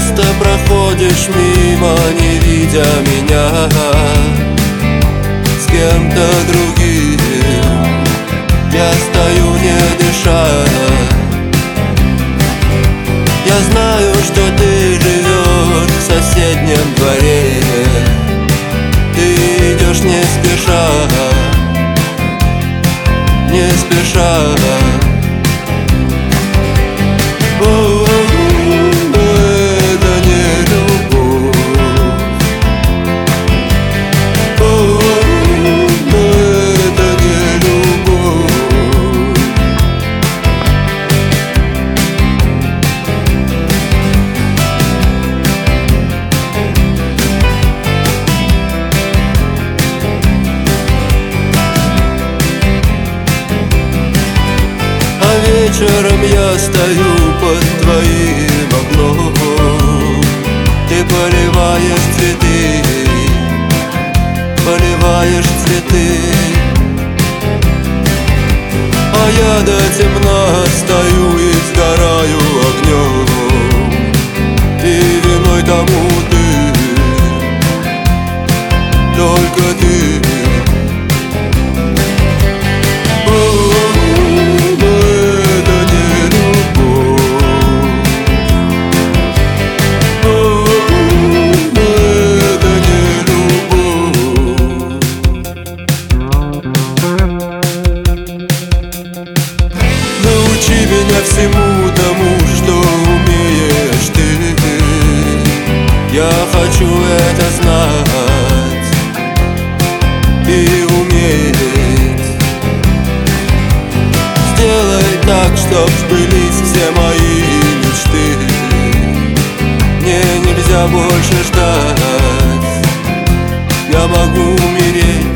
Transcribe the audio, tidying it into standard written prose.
часто проходишь мимо, не видя меня с кем-то другим. Я стою, не дыша. Я знаю, что ты живешь в соседнем дворе. Ты идешь не спеша, не спеша. Вечером я стою под твоим окном. Ты поливаешь цветы, поливаешь цветы. А я до темна стою и сгораю огнем. И виной тому ты, только ты. Научи меня всему тому, что умеешь ты. Я хочу это знать и уметь. Сделай так, чтоб сбылись все мои мечты. Мне нельзя больше ждать. Я могу умереть.